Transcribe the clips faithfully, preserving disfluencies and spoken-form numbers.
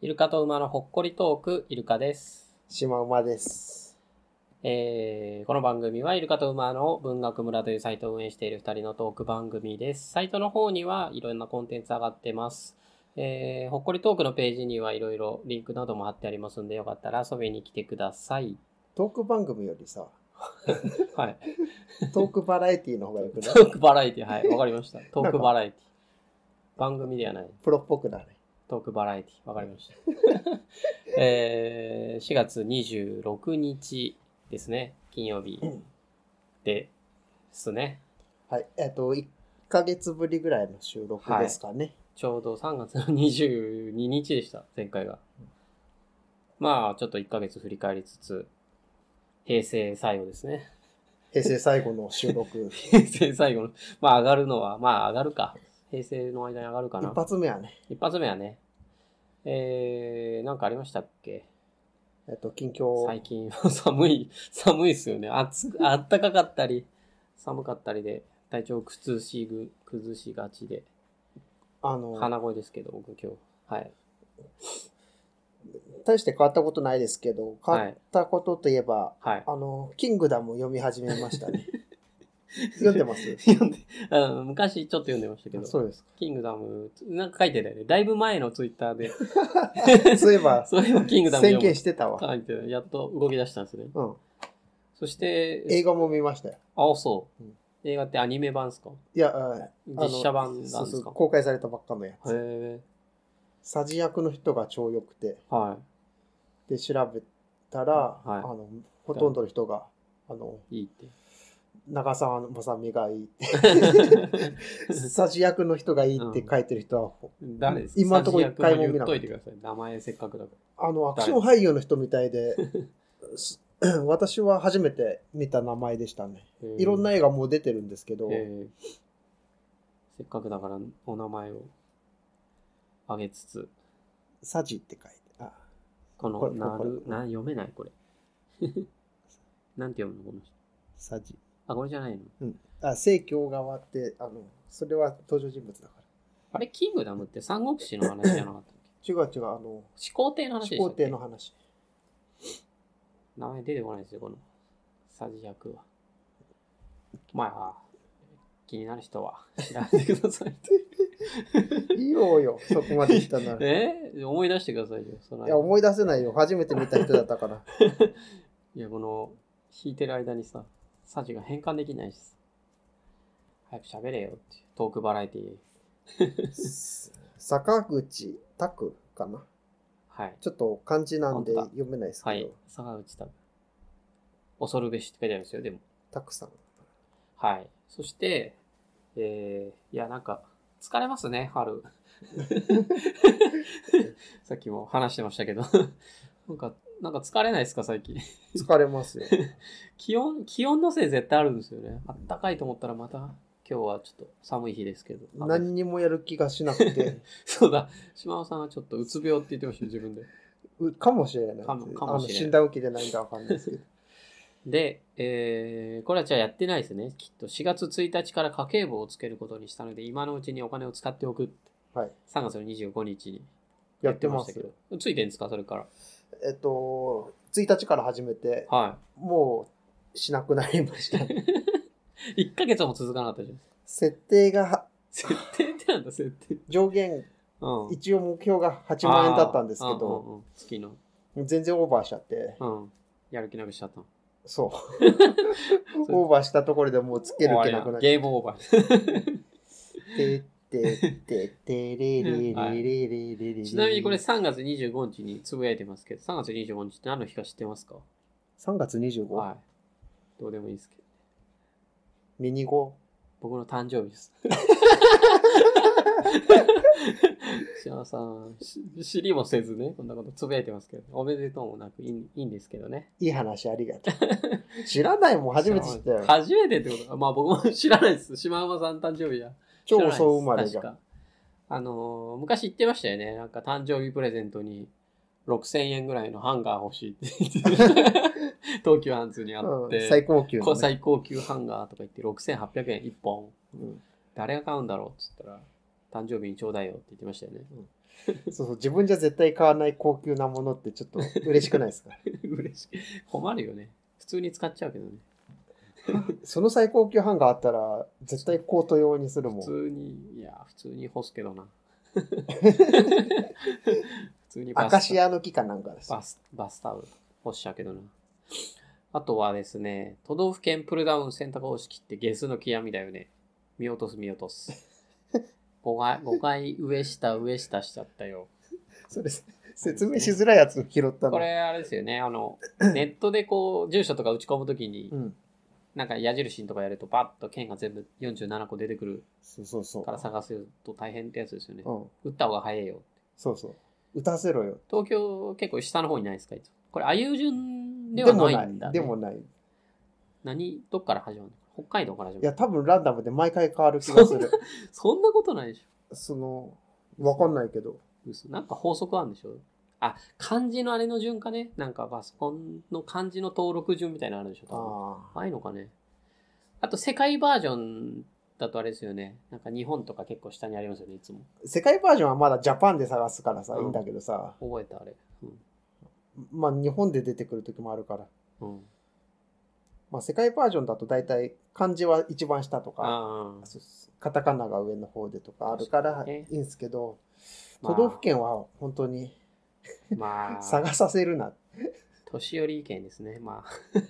イルカと馬のほっこりトーク、イルカです。 シマウマです。 えー、この番組はイルカと馬の文学村というサイトを運営しているふたりのトーク番組です。サイトの方にはいろんなコンテンツ上がってます。えー、ほっこりトークのページにはいろいろリンクなども貼ってありますんで、よかったら遊びに来てください。 トーク番組よりさ、 はい。 トークバラエティの方がよくない？ トークバラエティ、はい、わかりました。トークバラエティ。番組ではない。 プロっぽくなる。 トークバラエティ、わかりました。えー、しがつにじゅうろくにちですね。金曜日ですね。 はい。えっと、いっかげつぶりぐらいの収録ですかね。はい、 ちょうどさんがつのにじゅうににちでした、前回が。まあ、ちょっといっかげつ振り返りつつ、平成最後ですね。 平成最後の収録。 平成最後の、まあ上がるのは、まあ上がるか。平成の間に上がるかな。 一発目はね。 一発目はね。えー、なんかありましたっけ？ えっと、近況。 最近寒い、寒いっすよね。暑く、あったかかったり、寒かったりで、体調崩しぐ、崩しがちで。 あの、 鼻声ですけど、僕今日。はい。 大して変わったことないですけど、変わったことといえば、 はい、 あの、キングダムを読み始めましたね。読んでます？ 読んであの、昔ちょっと読んでましたけど。 そうですか。 キングダム、なんか書いてたよね。だいぶ前のツイッターで。 そういえば、 そういえばキングダム宣言してたわ。 書いてた。やっと動き出したんですね。 うん。 そして、 映画も見ましたよ。 あ、そう。 うん、 映画ってアニメ版ですか？ いや、 実写版なんですか？ そうそう、公開されたばっかのやつ。 へー。 サジ役の人が超良くて。 はい。 で、調べたら、はい、あの、ほとんどの人が、あの、 いいって。 長澤まさみがいいって。サジ役の人がいいって書いてる人は、 うん、誰ですか？ 今のところ一回も見なかった。 言っといてください。名前せっかくだから。 あの、アクション俳優の人みたいで、私は初めて見た名前でしたね。いろんな映画もう出てるんですけど、 せっかくだからお名前をあげつつ。 サジって書いて。あ、 この、これなる、な、読めないこれ。なんて読むのこの人。 サジ。 あ、これじゃないの？ うん。あ、聖教側って、あの、それは登場人物だから。 あれ、キングダムって三国志の話じゃなかったっけ？違う違う、あの、 始皇帝の話でしたっけ？ 始皇帝の話。 名前出てこないですよ、このサジ役は。まあ、気になる人は調べてください。 いいよよ、そこまで言ったなら。 えー、思い出してくださいよ。そのいや、思い出せないよ。初めて見た人だったから。 いや、この、弾いてる間にさ、サジが変換できないしさ。早く喋れよっていう。トークバラエティ。 坂口拓かな。 はい。 ちょっと漢字なんで読めないですけど。はい。 坂口拓。恐るべしって書いてあるんですよ、でも。 拓さん。 はい。そして、えー、いや、なんか、疲れますね、春。さっきも話してましたけど。なんか、なんか疲れないですか、最近。 疲れますよ。 気温、気温のせい絶対あるんですよね。あったかいと思ったらまた、今日はちょっと寒い日ですけど。 何にもやる気がしなくて。 そうだ。島尾さんはちょっとうつ病って言ってましたよ、自分で。 うかもしれない。 かも、かもしれない。 診断受けてないんだわかんないですけど。 で、えー、これはじゃあやってないですね。きっとしがつついたちから家計簿をつけることにしたので、今のうちにお金を使っておくって。 はい。 さんがつのにじゅうごにちにやってましたけど。 ついてるんですか、それから。 えっと、ついたちから始めて、 はい。 もうしなくなりました。 いっかげつも続かなかったじゃん。 設定が、 設定ってなんだ、設定。 上限、うん、一応目標がはちまんえんだったんですけど、 うんうん、月の。 全然オーバーしちゃって。 うん。やる気なくしちゃったの。 そう。オーバーしたところでもうつける気なくなっちゃった。 ゲームオーバー。 てってってってれれれれれれれ。 ちなみにこれさんがつにじゅうごにちにつぶやいてますけど、さんがつにじゅうごにちって何の日か知ってますか？ さん 月 にじゅうご？ はい。どうでもいいですけど。 ミニゴ？ 僕の誕生日です。島さん、知りもせずね、こんなことつぶやいてますけど、おめでとうもなくいい、いいんですけどね。 いい話ありがとう。知らないもん、初めて知ったよ。 初めてってことか。まあ僕も知らないです。島馬さん誕生日や。 超遅生まれじゃん。 あのー、昔言ってましたよね。なんか誕生日プレゼントにろくせんえんぐらいのハンガー欲しいって言って。東急ハンズにあって、うん、 最高級、ね、 最高級ハンガーとか言ってろくせんはっぴゃくえんいっぽん、うん、誰が買うんだろうって言ったら誕生日にちょうだいよって言ってましたよね、 そうそう、自分じゃ絶対買わない高級なものってちょっと嬉しくないですか？ 嬉しい。困るよね。普通に使っちゃうけどね。 その最高級ハンガーあったら絶対コート用にするもん。 普通に、いや、普通に干すけどな。普通にアカシアの木かなんかです。 バス、バスタオル干しちゃうけどな。あとはですね、都道府県プルダウン選択方式ってゲスの極みだよね。見落とす見落とす。ごかい、ごかい上下上下しちゃったよ。 それ説明しづらいやつ拾ったの。 これあれですよね。あの、ネットでこう、住所とか打ち込むときに、うん、なんか矢印とかやるとバッと県が全部よんじゅうななこ出てくるから探すと大変ってやつですよね。うん、打った方が早いよ。 そうそう。打たせろよ。 東京結構下の方にないですか？いつもこれ、あいう順ではないんだね。 でもない。でもない。 何どっから始まるの？北海道から始まる？ いや、多分ランダムで毎回変わる気がする。 そんなことないでしょ。その、わかんないけど。 なんか法則あるんでしょ？あ、漢字のあれの順かね？なんかパソコンの漢字の登録順みたいなのあるでしょ？ああ。ああいうのかね。あと世界バージョンだとあれですよね。なんか日本とか結構下にありますよね、いつも。 世界バージョンはまだジャパンで探すからさ、うん、いいんだけどさ。 覚えたあれ。うん、 まあ日本で出てくる時もあるから。うん、まあ世界バージョンだと大体漢字は一番下とか、カタカナが上の方でとかあるからいいんですけど、都道府県は本当に、まあ、探させるな。 年寄り県ですね。まあ。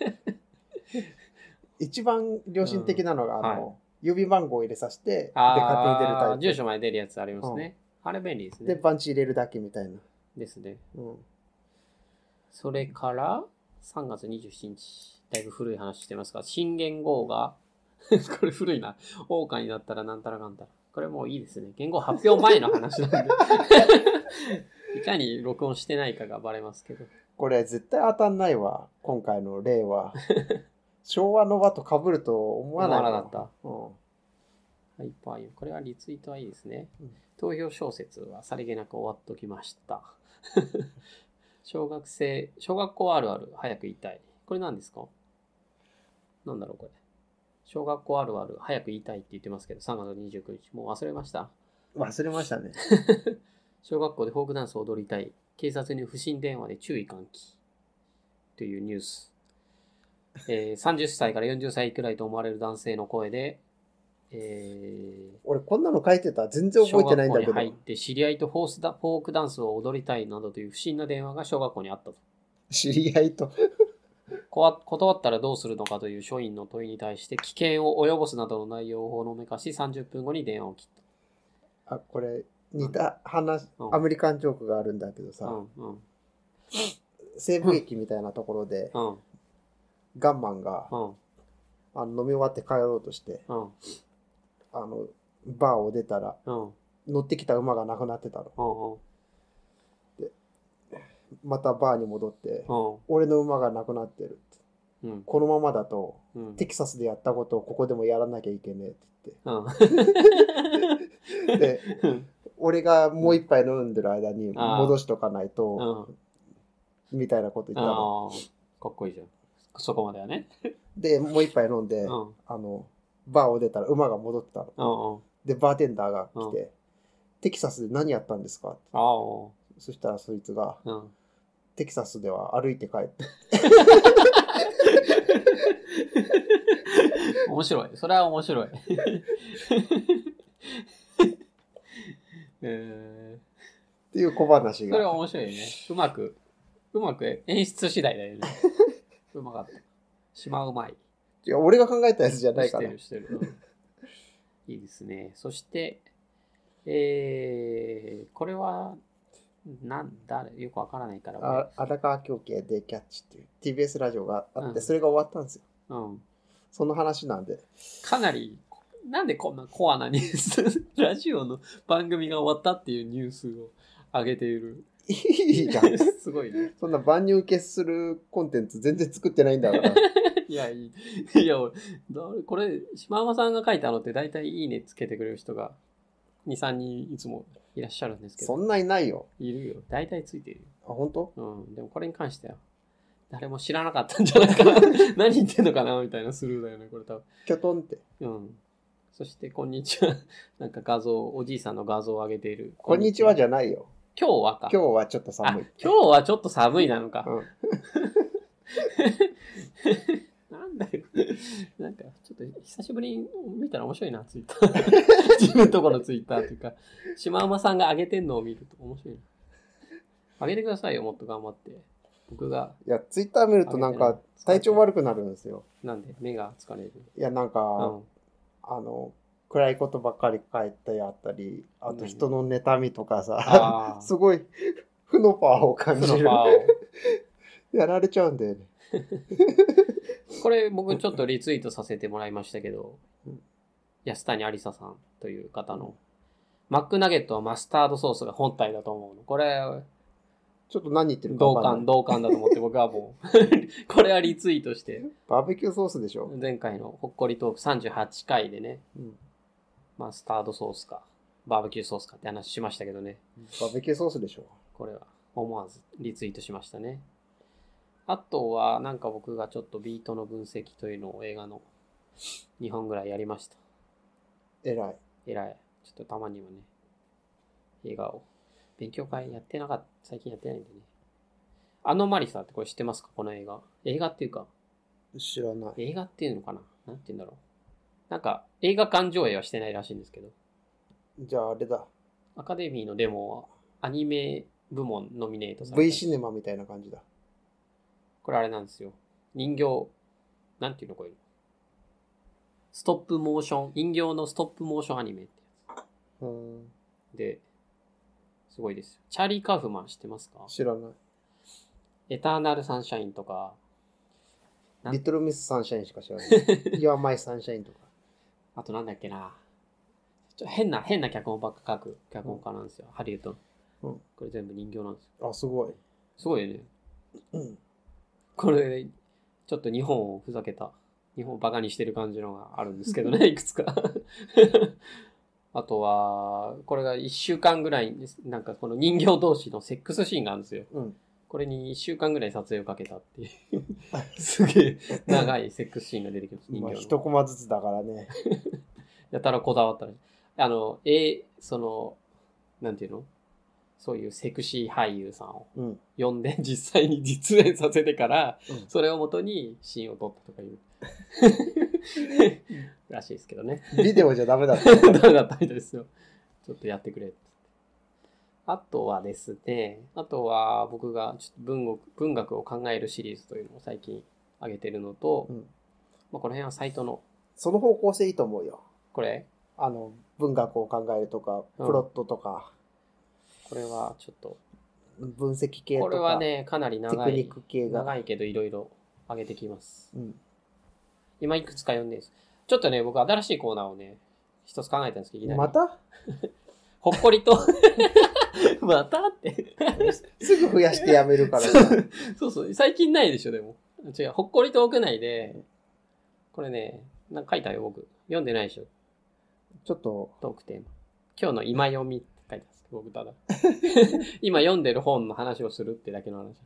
一番良心的なのが、うん、あの、はい、郵便番号を入れさせて、で、勝手に出るタイプ。 住所まで出るやつありますね。うん、あれ便利ですね。 で、番地入れるだけみたいな。 ですね。うん。それから、さんがつにじゅうしちにち、だいぶ古い話してますが、新元号が、これ古いな。桜花になったらなんたらかんたら。これもういいですね。元号発表前の話なんで。いかに録音してないかがバレますけど。 これ絶対当たんないわ。今回の例は。昭和の和と被ると思わない。 思わなかった。うん。ハイパーイン。これはリツイートはいいですね。うん、投票小説はさりげなく終わっときました。小学生、小学校あるある、早く言いたい。これ何ですか？なんだろうこれ。小学校あるある、早く言いたいって言ってますけど、さんがつにじゅうくにち。もう忘れました？ 忘れましたね。 小学校でフォークダンスを踊りたい。警察に不審電話で注意喚起。というニュース。えー、さんじゅっさいからよんじゅっさいくらいと思われる男性の声で、えー、 俺こんなの書いてた全然覚えてないんだけど。 小学校に入って知り合いとフォースダフォークダンスを踊りたいなどという不審な電話が小学校にあったと。 知り合いと断ったらどうするのかという署員の問いに対して危険を及ぼすなどの内容をほのめかしさんじゅっぷんごに電話を切った。 あ、これ似た話、うん、アメリカンジョークがあるんだけどさ、うんうん、西部駅みたいなところで、うん、ガンマンが、うん、あの飲み終わって帰ろうとして、うん、あのバーを出たら、うん、乗ってきた馬がなくなってたの、うん、でまたバーに戻って、うん、俺の馬がなくなってるって、うん、このままだと、うん、テキサスでやったことをここでもやらなきゃいけねえって言って、うん、で俺がもう一杯飲んでる間に戻しとかないと、うん、みたいなこと言ったの。 かっこいいじゃん。そこまではね。 で、もう一杯飲んで、うん、あの、バーを出たら馬が戻ってたの。うんうん、で、バーテンダーが来て、うん、テキサスで何やったんですかって。そしたらそいつが、うん、テキサスでは歩いて帰って。 面白い。それは面白い。 えー、っていう小話が。 それは面白いね。うまく、うまく演出次第だよね。うまかった。島うまい。 いや、俺が考えたやつじゃないから。 してる、してる。いいですね。そして、えー、これは、なんだ、よくわからないから。 あ、荒川京慶でキャッチっていう ティービーエス ラジオがあって、うん、それが終わったんですよ。うん。その話なんで。 かなり、なんでこんなコアなニュース、ラジオの番組が終わったっていうニュースを上げている。 いいじゃん。 すごいね。 そんな万人受けするコンテンツ全然作ってないんだから。 いや、いい。いや、これ、島山さんが書いたのって大体いいねつけてくれる人がに、さんにんいつもいらっしゃるんですけど。 そんないないよ。 いるよ。大体ついてるよ。 あ、本当？ うん。でもこれに関しては、誰も知らなかったんじゃないかな。何言ってんのかなみたいなスルーだよね、これ多分。 キョトンって。 うん。そして、こんにちは。なんか画像、おじいさんの画像を上げている。 こんにちはじゃないよ。 今日はか。 今日はちょっと寒い。 今日はちょっと寒いなのか。うん、なんだよ。なんか、ちょっと久しぶりに見たら面白いな、ツイッター。自分のところのツイッターというか、シマウマさんが上げてんのを見ると面白いな。上げてくださいよ、もっと頑張って。僕が。 いや、ツイッター見るとなんか体調悪くなるんですよ。 なんで目が疲れる。 いや、なんか、うん、あの、暗いことばっかり書いてあったり、あと人の妬みとかさ、すごい負のパワーを感じる。負のパワーを。やられちゃうんだよね。 これ僕ちょっとリツイートさせてもらいましたけど、うん、安谷ありささんという方の、うん、マックナゲットはマスタードソースが本体だと思うの。これ、 ちょっと何言ってるか分かんない。 同感、同感だと思って僕はもう、これはリツイートして。 バーベキューソースでしょ？ 前回のほっこりトークさんじゅうはちかいでね、うん、マスタードソースか、バーベキューソースかって話しましたけどね。 バーベキューソースでしょ？ これは思わずリツイートしましたね。あとは、なんか僕がちょっとビートの分析というのを映画のにほんぐらいやりました。 えらい。 えらい。ちょっとたまにはね、映画を。勉強会やってなかった。最近やってないんでね。アノマリサってこれ知ってますか？この映画。映画っていうか。 知らない。 映画っていうのかな？なんて言うんだろう。なんか、映画館上映はしてないらしいんですけど。 じゃああれだ。 アカデミーのデモはアニメ部門ノミネートされた。 V シネマみたいな感じだ。 これあれなんですよ。人形、なんていうのこれ。ストップモーション、人形のストップモーションアニメってやつ。うん。で、すごいですよ。チャーリー・カーフマン知ってますか？ 知らない。 エターナル・サンシャインとか。 リトル・ミス・サンシャインしか知らない。You're My Sunshine とか。 あとなんだっけな。ちょ変な、変な脚本ばっか書く脚本家なんですよ。うん、ハリウッドの。うん。これ全部人形なんですよ。 あ、すごい。 すごいよね。うん。これ、ちょっと日本をふざけた、日本をバカにしてる感じのがあるんですけどね、いくつか。あとは、これがいっしゅうかんぐらい、なんかこの人形同士のセックスシーンがあるんですよ。うん、これにいっしゅうかんぐらい撮影をかけたっていう。すげえ長いセックスシーンが出てきます。 人形の。まあ、一コマずつだからね。 やたらこだわったら。あの、え、その、なんていうの？そういうセクシー俳優さんを呼んで、うん、実際に実演させてから、うん、それをもとにシーンを撮ったとかいうらしいですけどね。 ビデオじゃダメだった。 ダメだったみたいですよ。ちょっとやってくれって。あとはですね、あとは僕がちょっと文学、文学を考えるシリーズというのを最近上げてるのと、うん、まあ、この辺はサイトの。 その方向性いいと思うよ。 これあの、文学を考えるとか、プロットとか。 うん、これはちょっと。 分析系とか。 これはね、かなり長い。 テクニック系が。 長いけどいろいろ上げてきます。うん、今いくつか読んでるんです。ちょっとね、僕新しいコーナーをね、一つ考えたんですけど、いきなり。 またほっこりと。またってすぐ増やしてやめるからね。そうそう。最近ないでしょ、でも。違う。ほっこりトーク内で、これね、なんか書いたよ、僕。読んでないでしょ。 ちょっと。 トークテーマ。今日の今読みって書いてます。僕ただ。今読んでる本の話をするってだけの話なんです。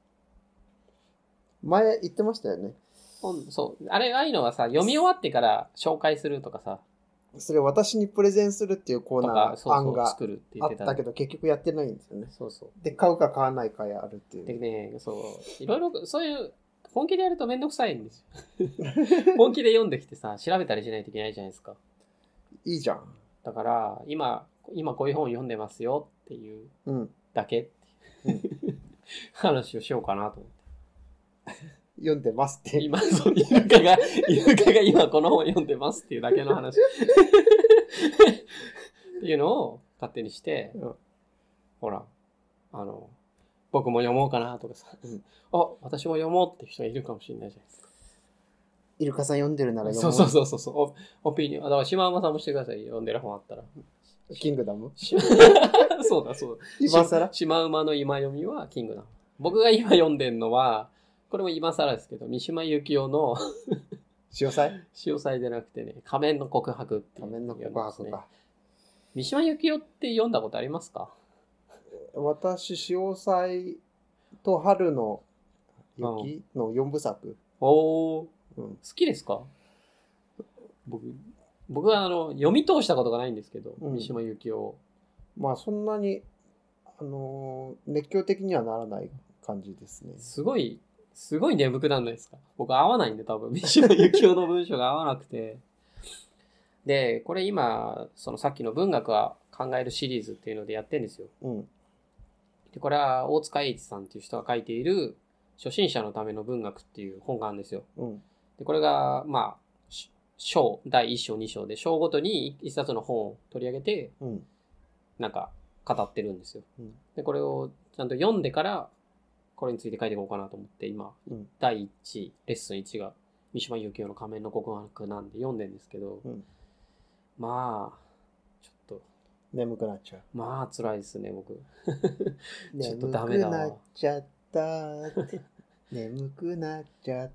前言ってましたよね。 本、そう。あれ、ああいうのはさ、読み終わってから紹介するとかさ。 それ私にプレゼンするっていうコーナー案があったけど結局やってないんですよね。 そうそう。 で、買うか買わないかあるっていう。 でね、そう。いろいろ、そういう、本気でやるとめんどくさいんですよ。本気で読んできてさ、調べたりしないといけないじゃないですか。 いいじゃん。 だから、今、今こういう本読んでますよっていうだけっていう、うん、話をしようかなと思って。 読んでますって。 今、そう、イルカが、イルカが今この本読んでますっていうだけの話。っていうのを勝手にして、うん、ほら、あの、僕も読もうかなとかさ、うん、あ、私も読もうって人がいるかもしれないじゃないですか。 イルカさん読んでるなら読もう。そうそうそうそう。オピニオン。だから、島山さんもしてください。読んでる本あったら。 キングダムそうだそうだ。 今更島馬の今読みはキングダム。僕が今読んでるのは、これも今更ですけど、三島由紀夫の潮祭潮祭じゃなくてね、仮面の告白っていう、 ね。仮面の告白か。 三島由紀夫って読んだことありますか？ 私、潮祭と春の雪のよんぶさく。 おー、うん。好きですか？僕、僕はあの、読み通したことがないんですけど、うん、三島由紀夫。 まあそんなに、 あのー、熱狂的にはならない感じですね。 すごい、すごい眠くなんないですか？僕合わないんで多分、三島由紀夫の文章が合わなくて。で、これ今、そのさっきの文学は考えるシリーズっていうのでやってるんですよ。 うん。 で、これは大塚栄一さんっていう人が書いている初心者のための文学っていう本があるんですよ。 うん。 で、これが、まあ、章、だいいっ章、に章で、章ごとに一冊の本を取り上げて、 うん、 なんか語ってるんですよ。 うん、 で、これをちゃんと読んでから、これについて書いていこうかなと思って、今、うん、だいいち、レッスンいちが三島由紀夫の仮面の告白なんで読んでるんですけど、うん、まあ、ちょっと。 眠くなっちゃう。 まあ、辛いですね、僕。 ちょっとダメだわ。眠くなっちゃったって。眠くなっちゃった。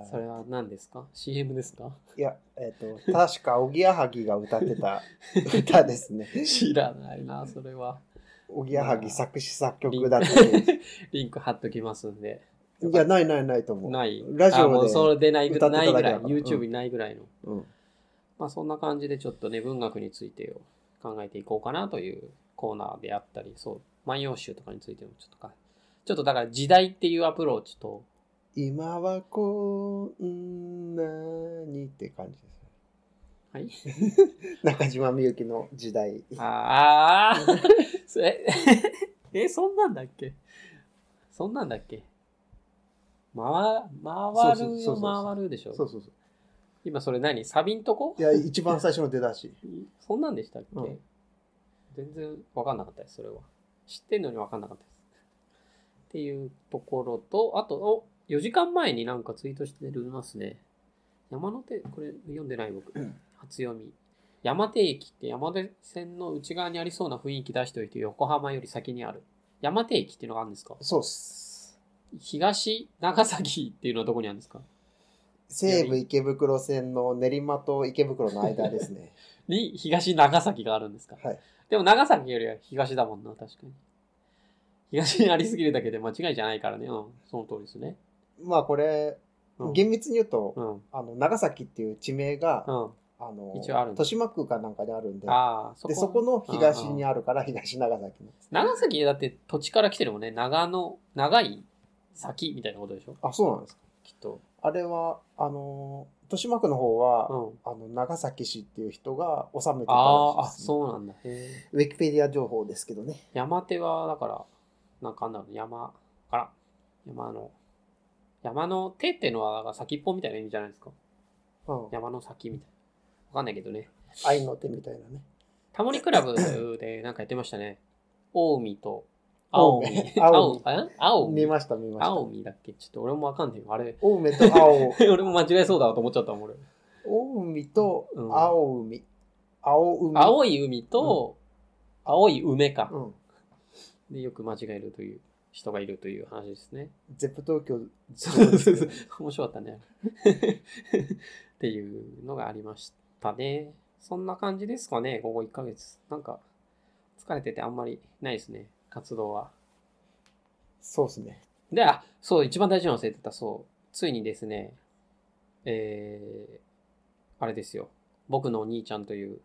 それは何ですか？ シーエム ですか？ いや、えっと、確か、おぎやはぎが歌ってた歌ですね。 知らないな、それは。 おぎやはぎ作詞作曲だって。 リンク貼っときますんで。 いや、ないないないと思う。 ない。 ラジオでそれでないぐらい、ないぐらい、YouTube にないぐらいの。 うん。 まあそんな感じでちょっとね、文学についてを考えていこうかなというコーナーであったり、そう、万葉集とかについてもちょっとか、ちょっとだから時代っていうアプローチと、 今はこんなにって感じです。 はい中島みゆきの時代。 ああえ、え、そんなんだっけそんなんだっけ回、回るよ回るでしょ。 そうそうそう。 今それ何サビんとこ？ いや、一番最初の出だし。 そんなんでしたっけ、 うん、 全然わかんなかったです、それは。知ってんのにわかんなかったです。っていうところと、あと、お、よじかんまえになんかツイートしてますね。山手、これ読んでない僕。初読み。山手駅って山手線の内側にありそうな雰囲気出しておいて横浜より先にある。山手駅っていうのがあるんですか？ そうっす。 東長崎っていうのはどこにあるんですか？ 西武池袋線の練馬と池袋の間ですね。 に東長崎があるんですか？ はい。 でも長崎よりは東だもんな、確かに。東にありすぎるだけで間違いじゃないからね。うん、その通りですね。 まあこれ、うん、厳密に言うと、うん、あの長崎っていう地名が、うん、あの一応ある豊島区かなんかにあるんで、 あそこでそこの東にあるから東長崎なんです、ね。 長崎だって土地から来てるもんね。長野、長い先みたいなことでしょ？ あ、そうなんですか。 きっと。 あれは、あの、豊島区の方は、うん、あの長崎市っていう人が治めてたらしいです、ね。 ああ、そうなんだ。 へウィキペディア情報ですけどね。 山手は、だから、なんかあんだろう、山、あら、山の、山の手っていうのは先っぽみたいな意味じゃないですか。うん、山の先みたいな。わかんないけどね。 愛の手みたいなね。 タモリクラブでなんかやってましたね。青海と、青海。 青海。青海。 見ました見ました。 青海だっけちょっと俺もわかんないよ。あれ。 青梅と青。 俺も間違えそうだと思っちゃったもん、俺。 青海と青海。うん、青海。 青い海と、うん、青い梅か。 うん。 で、よく間違えるという人がいるという話ですね。 ゼップ東京。 そうそうそう。面白かったね。っていうのがありましたね。そんな感じですかね、ここいっかげつ。なんか、疲れててあんまりないですね、活動は。 そうですね。 で、あ、そう、一番大事なの忘れてた、そう。ついにですね、えー、あれですよ。僕のお兄ちゃんという、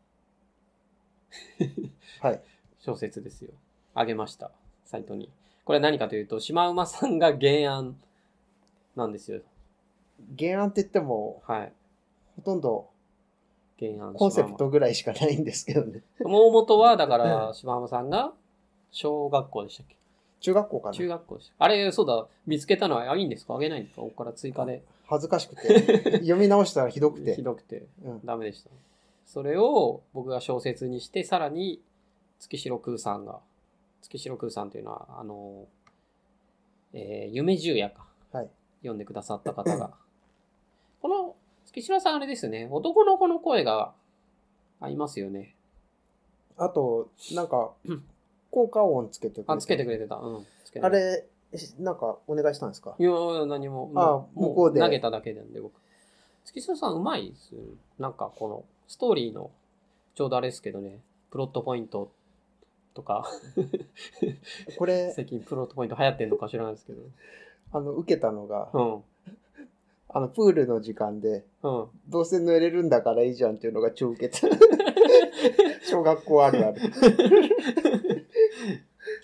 はい。 小説ですよ。あげました、サイトに。これは何かというと、シマウマさんが原案なんですよ。 原案って言っても、 はい。 ほとんど、 原案コンセプトぐらいしかないんですけどね。 大元は、だから、シマウマさんが、小学校でしたっけ？ 中学校かな？ 中学校でした。あれ、そうだ、見つけたのは、あ、いいんですか？あげないんですか？ここから追加で。 恥ずかしくて。読み直したらひどくて。 ひどくて。うん、ダメでした。それを、僕が小説にして、さらに、月城空さんが、月城空さんというのは、あの、えー、夢十夜か。 はい。 読んでくださった方が。この、月城さんあれですよね。男の子の声が合いますよね。 あと、なんか、効果音つけてくれてた。 あ、つけてくれてた。うん。つけてあれ、なんかお願いしたんですか？ いや、何も。 あ、向こうで。 投げただけなんで、僕。月城さんうまいですよ。なんかこの、ストーリーの、ちょうどあれですけどね、プロットポイントとか。 これ、 最近プロットポイント流行ってんのか知らないですけど。 あの、受けたのが、 うん。 あの、プールの時間で、うん、どうせ濡れるんだからいいじゃんっていうのが超受けた。小学校あるある。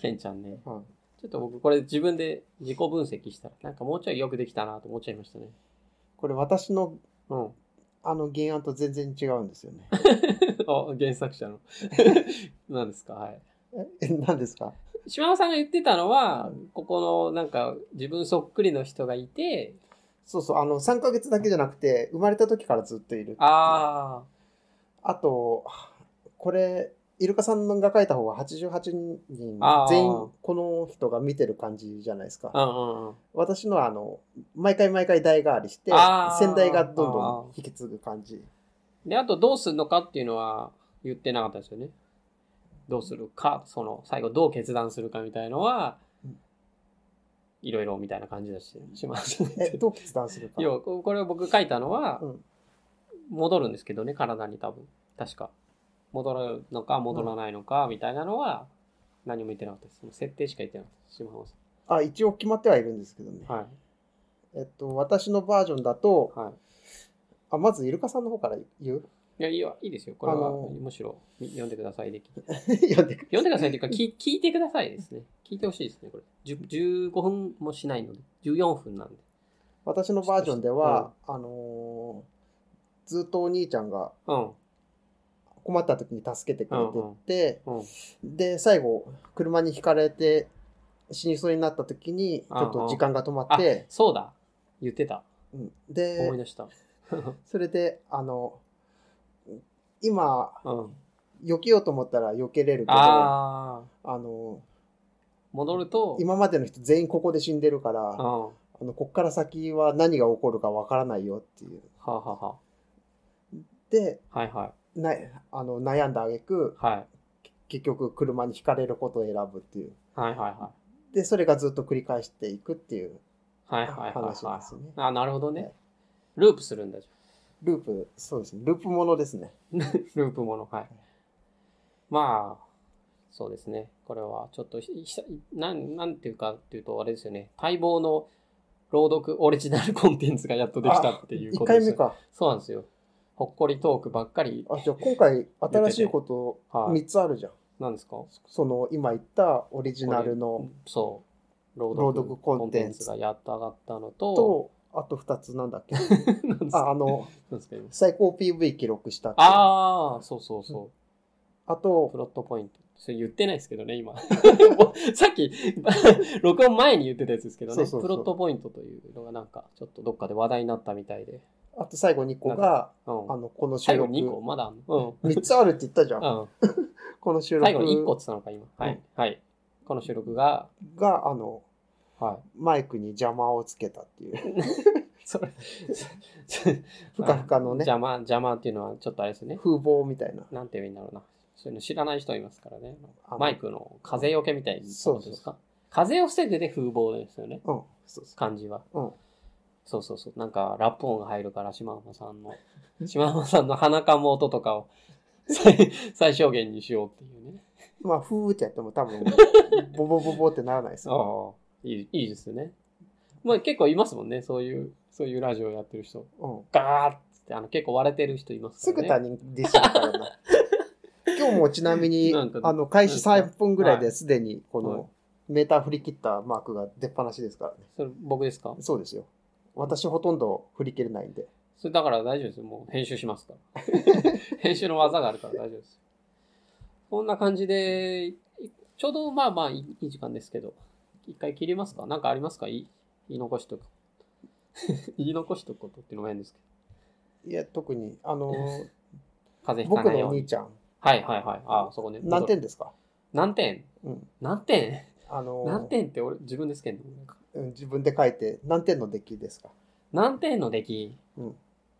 ケンちゃんね。 はい、 ちょっと僕これ自分で自己分析したら、なんかもうちょいよくできたなと思っちゃいましたね。 これ私の、 うん、 あの原案と全然違うんですよね。 あ、原作者の。何ですか？はい。 え、何ですか？ 島尾さんが言ってたのは、ここのなんか自分そっくりの人がいて、 そうそう、あの、さんかげつだけじゃなくて、生まれた時からずっといるっていう。 ああ。あと、これ、イルカさんが書いた方がはちじゅうはちにん全員この人が見てる感じじゃないですか。 うんうん、 私のはあの、毎回毎回代替わりして、先代がどんどん引き継ぐ感じ。 で、あとどうするのかっていうのは言ってなかったですよね。どうするか、その、最後どう決断するかみたいのは、いろいろみたいな感じだし、します。 え、どう決断するか。 要は、これを僕書いたのは、戻るんですけどね、体に多分。確か。戻るのか戻らないのかみたいなのは何も言ってなかったです。その設定しか言ってなかったです。島尾さん。 あ、一応決まってはいるんですけどね。 はい。 えっと、私のバージョンだと、 はい、 あ、まずイルカさんの方から言う？ いや、いいよ、いいですよ。これはむしろ読んでくださいでき読んで読んでくださいっていうか聞、聞いてくださいですね。聞いてほしいですね、これ。じゅうごふんもしないので、じゅうよんぷんなんで。 私のバージョンでは、うん、あのー、ずっとお兄ちゃんが、困った時に助けてくれてって、うんうんうん、で、最後、車にひかれて死にそうになった時に、ちょっと時間が止まって、 うんうん、そうだ、言ってた。 うん、で、 思い出した。 それで、あの、今、うん、避けようと思ったら避けれるけど、あ, あの、 戻ると、 今までの人全員ここで死んでるから、うん、あのこっから先は何が起こるかわからないよっていう。 はあ、ははあ、 で、 はいはい、 なあの悩んだ挙句、 はい、 結局車にひかれることを選ぶっていう。 はいはいはい。 で、それがずっと繰り返していくっていう話ですね。はいはいはい、あ、なるほどね、 はい。 ループするんだじゃん。 ループ、そうですね。ループものですね。 ループもの、はい。まあ、そうですね。これはちょっと、なん、なんていうかっていうと、あれですよね。待望の朗読オリジナルコンテンツがやっとできたっていうことです。いっかいめか。そうなんですよ。ほっこりトークばっかり。 あ、じゃあ今回新しいことみっつあるじゃん。 何ですか？その今言ったオリジナルのそう朗読コンテンツがやっと上がったのと、 とあとふたつなんだっけあ、あの、最高 ピーブイ 記録したって。 ああ、そうそうそう。うん、 あと、 プロットポイント。それ言ってないですけどね、今。さっき、録音前に言ってたやつですけどね。そうそうそう、プロットポイントというのがなんか、ちょっとどっかで話題になったみたいで。 あと最後にこが、うん、あの、この収録。 最後にこまだあんの、 うん、みっつあるって言ったじゃん。うん、この収録。 最後にいっこって言ったのか、今。はい。うん、はい。この収録が、 が、あの、はい、マイクに邪魔をつけたっていう。それ、ふかふかのね。 邪魔、邪魔っていうのはちょっとあれですね。 風貌みたいな。 なんて言うんだろうな。そういうの知らない人いますからね。マイクの風よけみたいなことですか？そうそうそう。風を防ぐで風貌ですよね。うん。そうそう。漢字は。うん。そうそうそう。なんか、ラップ音が入るから、島浜さんの、島浜さんの鼻かむ音とかを最、最小限にしようっていうね。 まあ、ふーってやっても多分、ボボボボってならないですよ、ね。ああ、いい、いいですよね。まあ結構いますもんね。そういう、そういうラジオやってる人。うん。ガーッって、あの、結構割れてる人いますからね。すぐ他人でしたからな。今日もちなみに、あの、開始さんぷんぐらいですでに、この、メーター振り切ったマークが出っ放しですからね。 それ、僕ですか？ そうですよ。私ほとんど振り切れないんで。 それだから大丈夫ですよ。もう編集しますから。編集の技があるから大丈夫です。こんな感じで、ちょうどまあまあいい時間ですけど、一回切りますか？なんかありますか？言い、言い残しとく。言い残しとくことっていうのが変ですけど。いや、特に、あのー、 風邪ひかないように。 僕のお兄ちゃん。 はいはいはい。ああ、そこね。 何点ですか？ 何点？うん。何点？ あのー、 何点って俺自分ですけど、 うん、自分で書いて、何点の出来ですか？ 何点の出来？うん。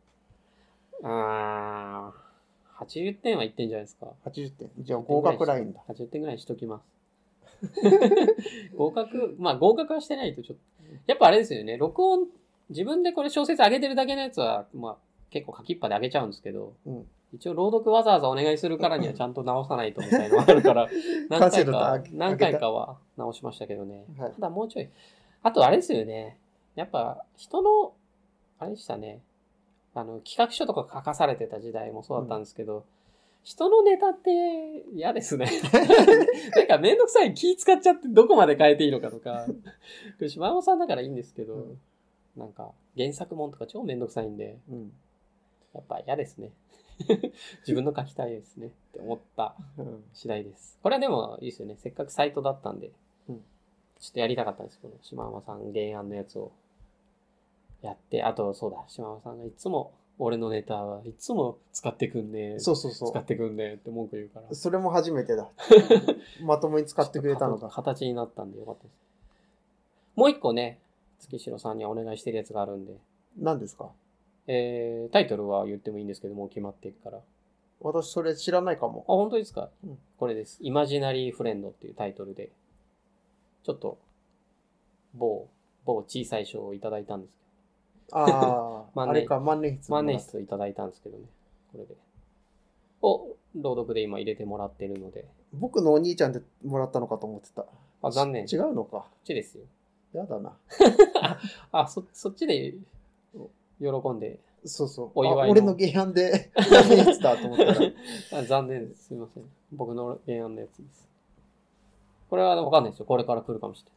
あー、はちじゅってんはいってんじゃないですか。 はちじゅってん。じゃあ合格ラインだ。 はちじゅってんぐらいにしときます。合格、まあ合格はしてないとちょっと。やっぱあれですよね。録音、自分でこれ小説上げてるだけのやつは、まあ結構書きっぱで上げちゃうんですけど、うん、一応朗読わざわざお願いするからにはちゃんと直さないとみたいなのがあるから、何回か、何回かは直しましたけどね。はい、ただもうちょい。あとあれですよね。やっぱ人の、あれでしたね。あの、企画書とか書かされてた時代もそうだったんですけど、うん、 人のネタって嫌ですね。なんかめんどくさい気使っちゃってどこまで変えていいのかとか。島山さんだからいいんですけど、うん、なんか原作もんとか超めんどくさいんで、うん、やっぱ嫌ですね。自分の書きたいですねって思った次第です。これはでもいいですよね。せっかくサイトだったんで、うん、ちょっとやりたかったんですけど、島山さん原案のやつをやって、あとそうだ、島山さんがいつも俺のネタはいつも使ってくんね。 そうそうそう。 使ってくんねって文句言うから。 それも初めてだ。まともに使ってくれたのか。 形になったんでよかったです。もう一個ね、月城さんにお願いしてるやつがあるんで。 何ですか？ えー、タイトルは言ってもいいんですけどもう決まっていくから。 私それ知らないかも。 あ、本当ですか？うん、これです。イマジナリーフレンドっていうタイトルで、ちょっと、某、某小さい賞をいただいたんですけど。 ああ、あれか、万年筆。 万年筆いただいたんですけどね。これで。を、朗読で今入れてもらってるので。 僕のお兄ちゃんでもらったのかと思ってた。 あ、残念。 違うのか。 こっちですよ。 やだな。 あ、そ、そっちで、喜んで。 そうそう。お祝いの。俺の原案で万年筆だと思ったら。 あ、残念です。すいません。僕の原案のやつです。これはわかんないですよ。これから来るかもしれない。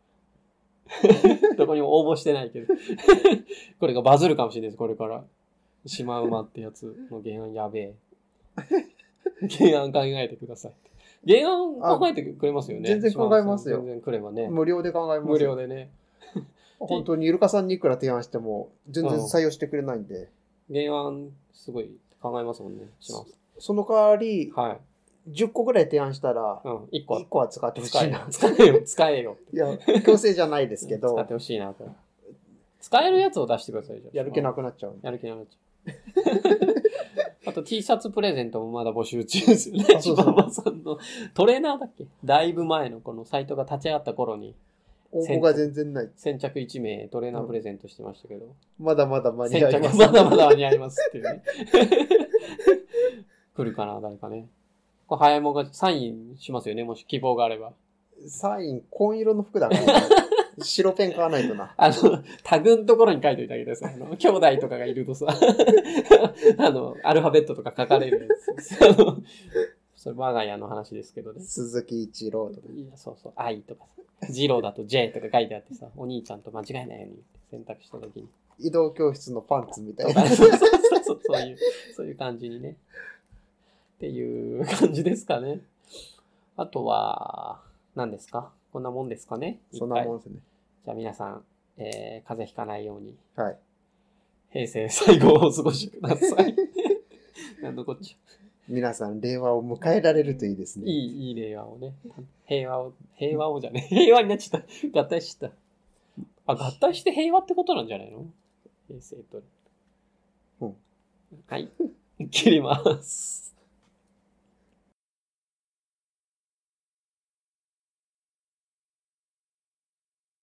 どこにも応募してないけど。これがバズるかもしれないです。これから。シマウマってやつの原案やべえ。原案考えてください。原案考えてくれますよね。 全然考えますよ。 全然くればね。 無料で考えます。 無料でね。 本当にイルカさんにいくら提案しても全然採用してくれないんで。 うん、原案すごい考えますもんね。します。 その代わり、 はい。 じゅっこぐらい提案したら、 うん、いっこ。 いっこは使ってほしいな。 使えよ、使えよ。 いや、強制じゃないですけど。 使ってほしいなと。使えるやつを出してください。じゃやる気なくなっちゃう。 やる気なくなっちゃう。あと T シャツプレゼントもまだ募集中ですよね。 そうそう。 馬場さんのトレーナーだっけ？だいぶ前のこのサイトが立ち上がった頃に。 応募が全然ない。 先着いち名トレーナープレゼントしてましたけど。 うん、まだまだ間に合います。 まだまだ間に合いますっていうね。来るかな、誰かね。これ早いもんがサインしますよね、もし希望があれば。 サイン、紺色の服だから、ね、白ペン買わないとな。 あの、タグのところに書いといてあげてください。あの、兄弟とかがいるとさ、あの、アルファベットとか書かれるやつ。あの、それ我が家の話ですけどね。 鈴木一郎とか。 いや、そうそう、愛とかさ。二郎だと J とか書いてあってさ、お兄ちゃんと間違えないように選択したときに。 移動教室のパンツみたいな。 そうそうそう、そういう、そういう感じにね。っていう感じですかね。あとは、何ですか？こんなもんですかね。 そんなもんですね。 じゃあ皆さん、えー、風邪ひかないように。 はい。 平成最後をお過ごしください。なんのこっちゃ。 皆さん、令和を迎えられるといいですね。 いい、いい令和をね。平和を、平和をじゃね。平和になっちゃった。合体した。あ、合体して平和ってことなんじゃないの？平成と。 うん。 はい。切ります。